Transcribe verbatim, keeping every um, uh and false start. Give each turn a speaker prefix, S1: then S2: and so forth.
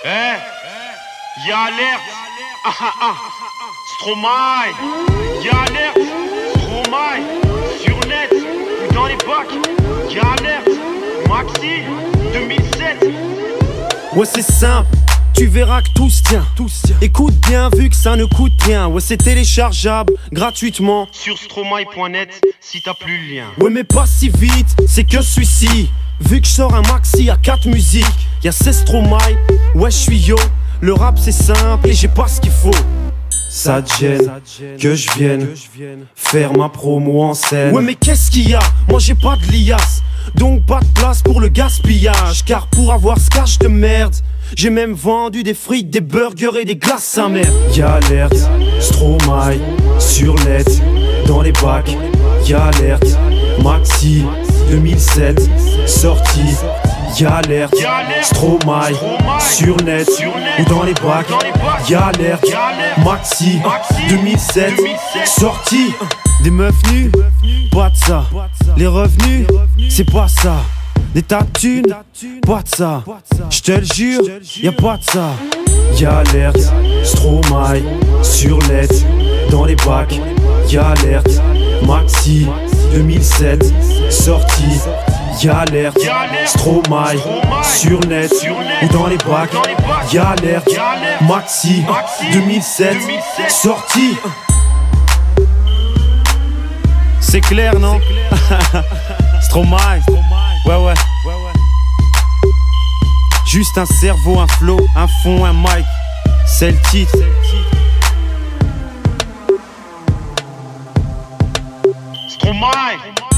S1: Eh, y'a alerte. Ah ah ah. Stromae. Y'a alerte. Stromae. Sur net ou dans les bacs. Y'a alerte. Maxi. deux mille sept.
S2: Ouais, c'est simple. Tu verras que tout se tient. Écoute bien vu que ça ne coûte rien. Ouais, c'est téléchargeable gratuitement
S1: sur stromae point net si t'as plus le lien.
S2: Ouais, mais pas si vite, c'est que celui-ci. Vu que je sors un maxi à quatre musiques, y'a seize Stromae, ouais je suis yo. Le rap c'est simple et j'ai pas ce qu'il faut. Ça te gêne que je vienne faire ma promo en scène. Ouais mais qu'est-ce qu'il y a? Moi j'ai pas de liasse, donc pas de place pour le gaspillage. Car pour avoir ce cash de merde, j'ai même vendu des frites, des burgers et des glaces sa mère. Y'a alerte, Stromae, sur net, dans les bacs. Y'a alerte, Maxi, deux mille sept, sorti. Y'a alerte, Stromae, sur net ou dans les bacs. Y'a alerte, Maxi, deux mille sept, sorti. Des meufs nues, pas de ça. Les revenus, c'est pas ça. Des tas de thunes, pas de ça. J'te le jure, y'a pas de ça. Y'a alerte, Stromae, sur net, dans les bacs. Y'a alerte, Maxi, deux mille sept, sorti. Y'a alerte, Stromae, sur net ou dans les bacs. Y'a alerte, Maxi, deux mille sept, sorti. C'est clair, non? Stromae, ouais ouais. Juste un cerveau, un flow, un fond, un mic. C'est le titre.
S1: Stromae.